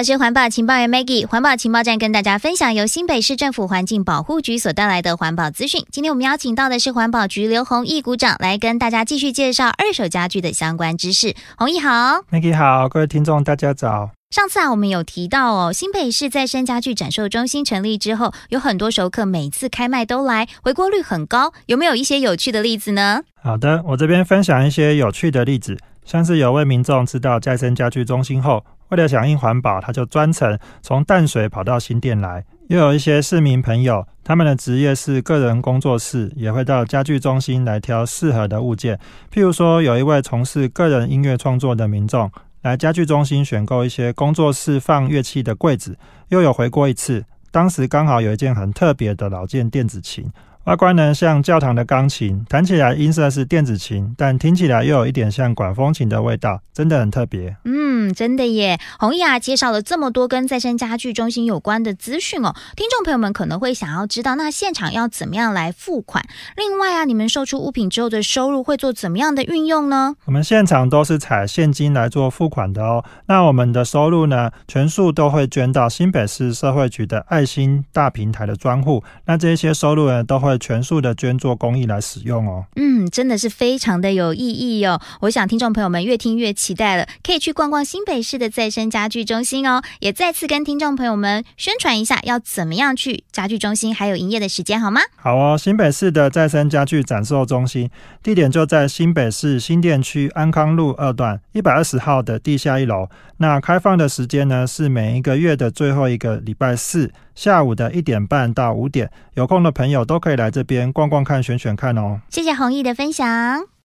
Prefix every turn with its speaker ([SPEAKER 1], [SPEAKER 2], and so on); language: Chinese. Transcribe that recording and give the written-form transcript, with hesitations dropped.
[SPEAKER 1] 我是环保情报员 Maggie， 环保情报站跟大家分享由新北市政府环境保护局所带来的环保资讯。今天我们邀请到的是环保局刘弘毅股长来跟大家继续介绍二手家具的相关知识。弘毅好。
[SPEAKER 2] Maggie 好，各位听众大家早。
[SPEAKER 1] 上次我们有提到新北市再生家具展售中心成立之后，有很多熟客每次开卖都来，回锅率很高，有没有一些有趣的例子呢？
[SPEAKER 2] 好的，我这边分享一些有趣的例子，像是有位民众知道再生家具中心后，为了响应环保，他就专程从淡水跑到新店来。又有一些市民朋友，他们的职业是个人工作室，也会到家具中心来挑适合的物件。譬如说，有一位从事个人音乐创作的民众，来家具中心选购一些工作室放乐器的柜子，又有回过一次，当时刚好有一件很特别的老件电子琴，外观呢像教堂的钢琴，弹起来音色是电子琴，但听起来又有一点像管风琴的味道，真的很特别。
[SPEAKER 1] 真的耶。弘毅介绍了这么多跟再生家具中心有关的资讯听众朋友们可能会想要知道，那现场要怎么样来付款？另外你们售出物品之后的收入会做怎么样的运用呢？
[SPEAKER 2] 我们现场都是采现金来做付款的哦。那我们的收入呢，全数都会捐到新北市社会局的爱心大平台的专户，那这些收入呢，都会全数的捐做公益来使用哦。
[SPEAKER 1] 真的是非常的有意义哦。我想听众朋友们越听越期待了，可以去逛逛新北市的再生家具中心哦。也再次跟听众朋友们宣传一下要怎么样去家具中心还有营业的时间好吗？
[SPEAKER 2] 好哦，新北市的再生家具展售中心地点就在新北市新店区安康路2段120号的地下1楼。那开放的时间呢，是每一个月的最后一个礼拜四下午的1点半到5点，有空的朋友都可以来这边逛逛看选选看哦。
[SPEAKER 1] 谢谢弘毅的分享。